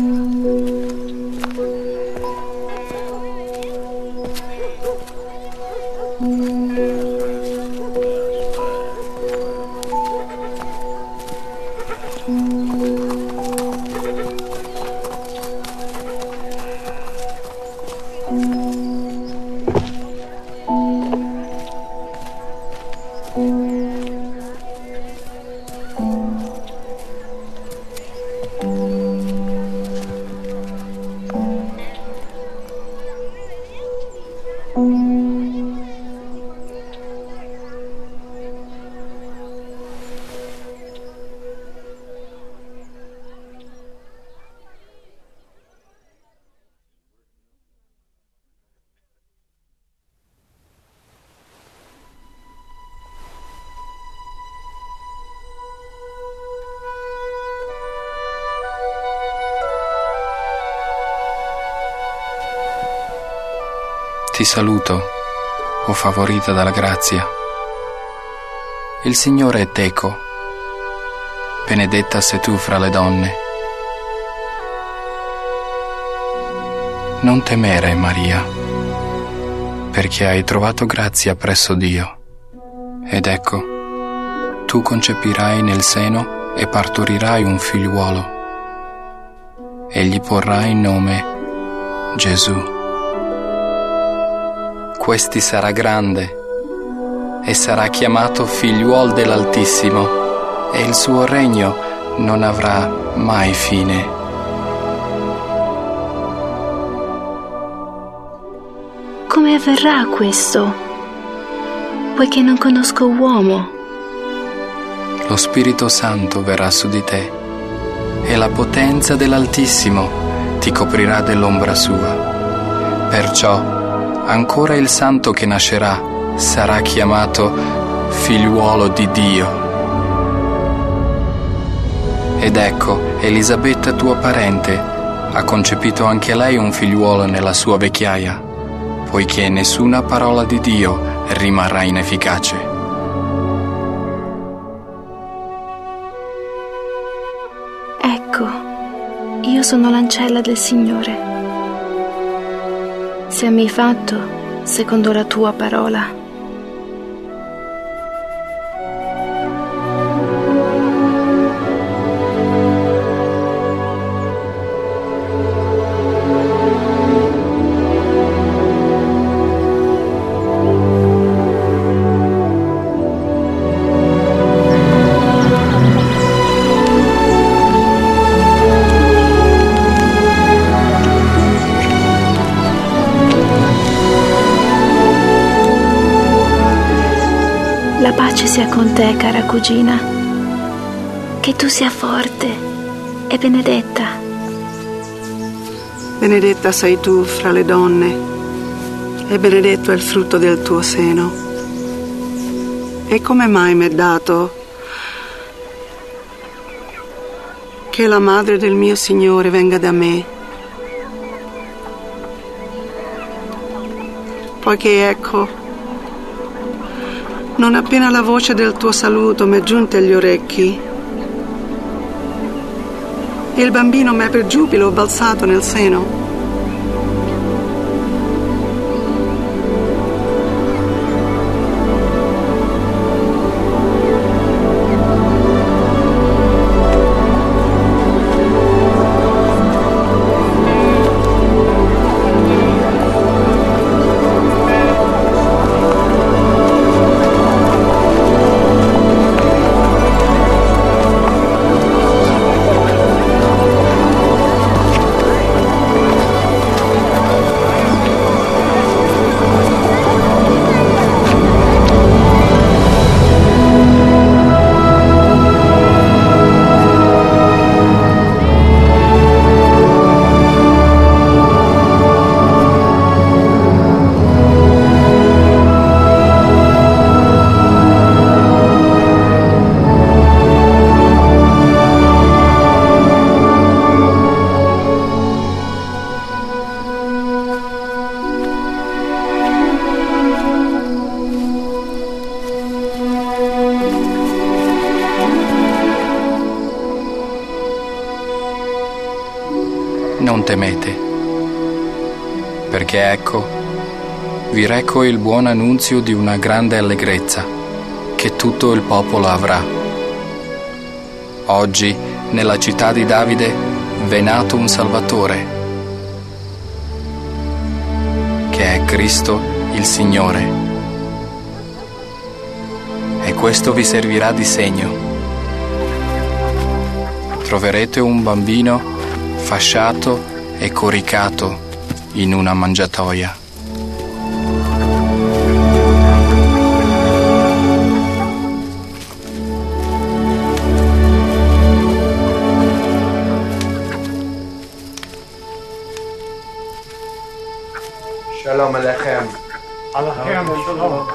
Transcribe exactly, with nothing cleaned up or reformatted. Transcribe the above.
Ti saluto, o favorita dalla grazia. Il Signore è teco. Benedetta sei tu fra le donne. Non temere, Maria, perché hai trovato grazia presso Dio. Ed ecco, tu concepirai nel seno e partorirai un figliuolo, e gli porrai il nome Gesù. Questi sarà grande e sarà chiamato figliuol dell'Altissimo, e il suo regno non avrà mai fine. Come avverrà questo, poiché non conosco uomo? Lo Spirito Santo verrà su di te, e la potenza dell'Altissimo ti coprirà dell'ombra sua. Perciò ancora il santo che nascerà sarà chiamato figliuolo di Dio. Ed ecco, Elisabetta tua parente ha concepito anche lei un figliuolo nella sua vecchiaia, poiché nessuna parola di Dio rimarrà inefficace. Ecco, io sono l'ancella del Signore. Siami fatto secondo la tua parola. La pace sia con te, cara cugina. Che tu sia forte e benedetta. Benedetta sei tu fra le donne, e benedetto è il frutto del tuo seno. E come mai mi è dato che la madre del mio Signore venga da me? Poiché ecco, non appena la voce del tuo saluto mi è giunta agli orecchi, e il bambino mi è per giubilo balzato nel seno. non temete, perché ecco, vi reco il buon annunzio di una grande allegrezza, che tutto il popolo avrà. Oggi, nella città di Davide, v'è nato un Salvatore, che è Cristo il Signore. E questo vi servirà di segno. Troverete un bambino fasciato e coricato in una mangiatoia. Shalom Alechem. Alechem Shalom.